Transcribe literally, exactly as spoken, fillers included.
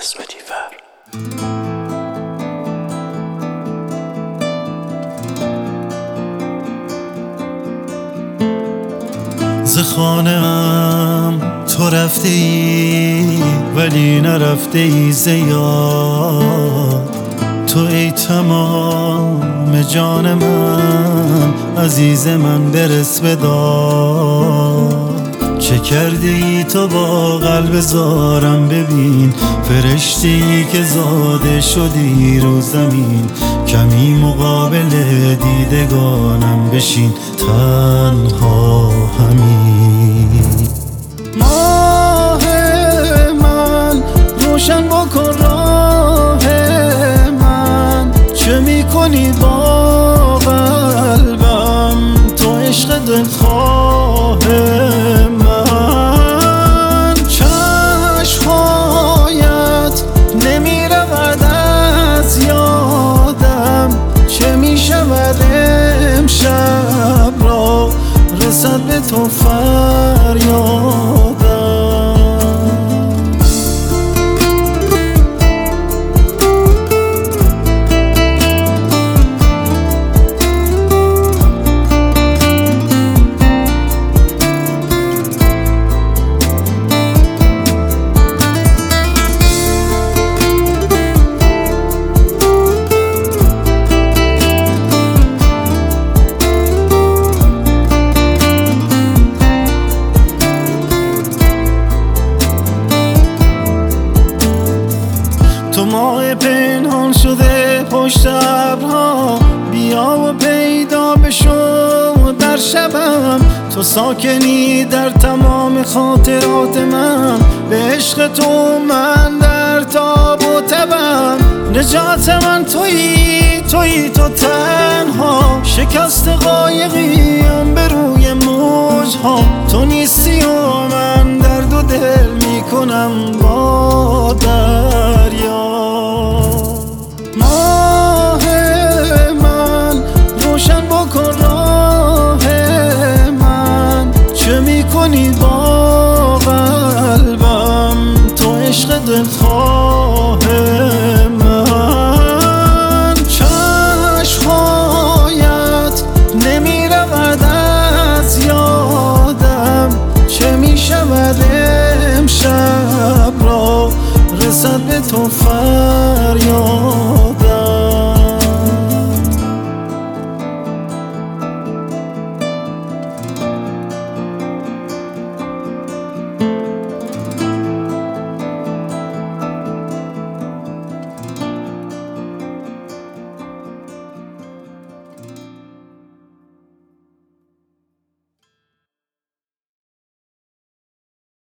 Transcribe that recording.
لوتیفر. ز خانه ام تو رفته ای ولی نرفته ای ز یاد. تو ای تمام جان من، عزیز من برس به داد. چه کرده ای تو با قلب زارم؟ ببین فرشته‌ای که زاده شدی رو زمین. کمی مقابل دیدگانم بشین تنها همین. ماه من روشن بکن راه من، چه میکنی با قلبم؟ تو عشق دلخواه من. چشم‌هایت نمیرود از یادم، چه میشود امشب را رسد به تو فریادم. تو ماه پنهان شده پشت ابرها، بیا و پیدا بشو در شبم. تو ساکنی در تمام خاطرات من، به عشق تو من در تاب و تبم. نجات من تویی تویی تو تنها، شکست قایقیم به روی موجها. تو نیستی و من درد و دل میکنم با دریا. ماه من روشن بکن راه من، چه میکنی با قلبم؟ تو عشق دلخواه من. چشم‌هایت نمیرود از یادم، چه میشود امشب را رسد به تو فریاد.